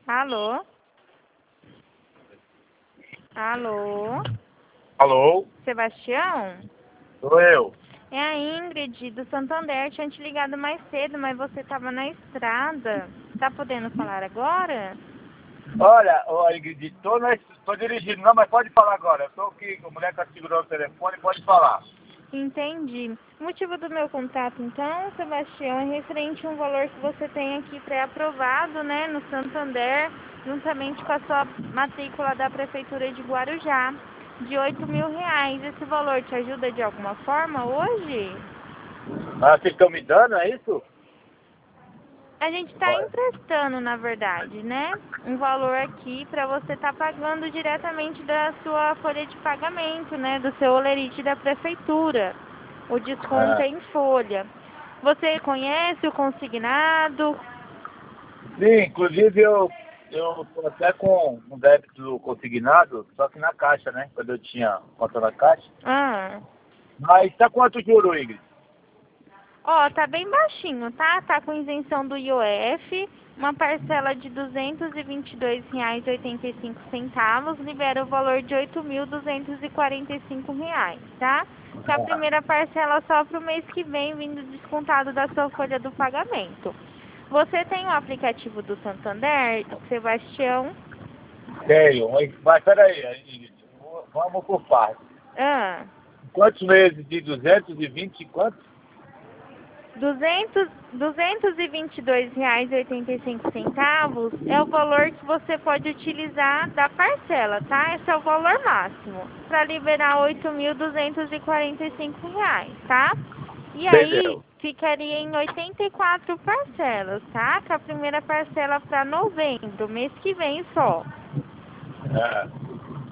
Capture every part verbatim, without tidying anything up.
Alô? Alô? Alô? Sebastião? Sou eu. É a Ingrid do Santander. Tinha te ligado mais cedo, mas você estava na estrada. Tá podendo falar agora? Olha, ô Ingrid, tô, na, tô dirigindo, não, mas pode falar agora. Eu tô aqui, a mulher tá segurando o telefone, pode falar. Entendi. O motivo do meu contato, então, Sebastião, é referente a um valor que você tem aqui pré-aprovado, né, no Santander, juntamente com a sua matrícula da Prefeitura de Guarujá, de oito mil reais. Esse valor te ajuda de alguma forma hoje? Ah, vocês estão me dando, é isso? A gente está Olha. emprestando, na verdade, né? Um valor aqui para você estar pagando diretamente da sua folha de pagamento, né? Do seu olerite da prefeitura. O desconto Ah, é em folha. Você conhece o consignado? sim, inclusive eu, eu tô até com um débito consignado, só que na caixa, né? Quando eu tinha conta na caixa. Ah. Mas tá quanto juro, Ingrid? Ó, tá bem baixinho, tá? Tá com isenção do I O F, uma parcela de duzentos e vinte e dois reais e oitenta e cinco centavos, libera o valor de oito mil duzentos e quarenta e cinco reais, tá? Que a Ah, primeira parcela só pro mês que vem, vindo descontado da sua folha do pagamento. Você tem o aplicativo do Santander, Sebastião? tenho, mas, mas peraí, Ingrid, vamos por partes. Ah. Quantos meses de duzentos e vinte e quantos? duzentos, duzentos e vinte e dois reais e oitenta e cinco centavos é o valor que você pode utilizar da parcela, tá? Esse é o valor máximo para liberar oito mil duzentos e quarenta e cinco reais, tá? E aí Entendeu? ficaria em oitenta e quatro parcelas, tá? Com a primeira parcela para novembro, mês que vem só. É.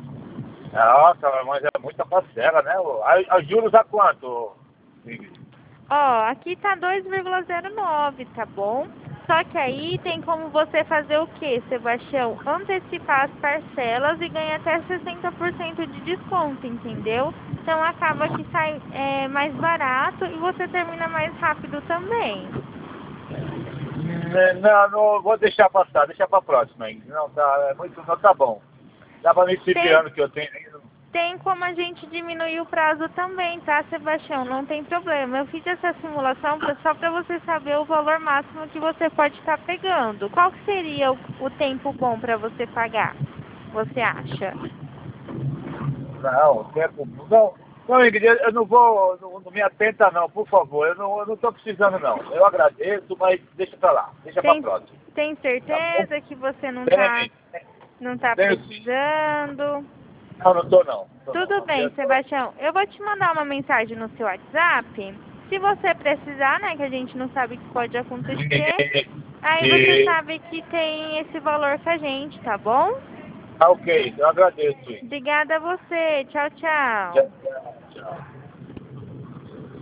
Nossa, mas é muita parcela, né? A, a juros a quanto? Ó, aqui tá dois vírgula zero nove, tá bom? Só que aí tem como você fazer o quê, Sebastião? Antecipar as parcelas e ganhar até sessenta por cento de desconto, entendeu? Então acaba que sai é, mais barato e você termina mais rápido também. Não, não vou deixar passar, deixar pra próxima aí. Não, tá, é muito, não tá bom. Dá pra mim esse Tem, ano que eu tenho ainda. tem como a gente diminuir o prazo também, tá, Sebastião? Não tem problema. Eu fiz essa simulação pra- só para você saber o valor máximo que você pode estar pegando. Qual que seria o, o tempo bom para você pagar? Você acha? Não, tempo. Não, não, Ingrid, eu eu não vou, não, não me atenta não, por favor. Eu não, eu não tô precisando não. Eu agradeço, mas deixa pra lá, deixa pra Tem, próxima. tem Tá bom? certeza que você não tá, Tenho, não tá tenho sim. precisando? Não, não tô não. Tô não. Tudo bem, Eu tô, Sebastião. Eu vou te mandar uma mensagem no seu WhatsApp. Se você precisar, né, que a gente não sabe o que pode acontecer, aí você e, sabe que tem esse valor com a gente, tá bom? tá ok, eu agradeço. Ingrid. Obrigada a você. Tchau, tchau. Tchau, tchau.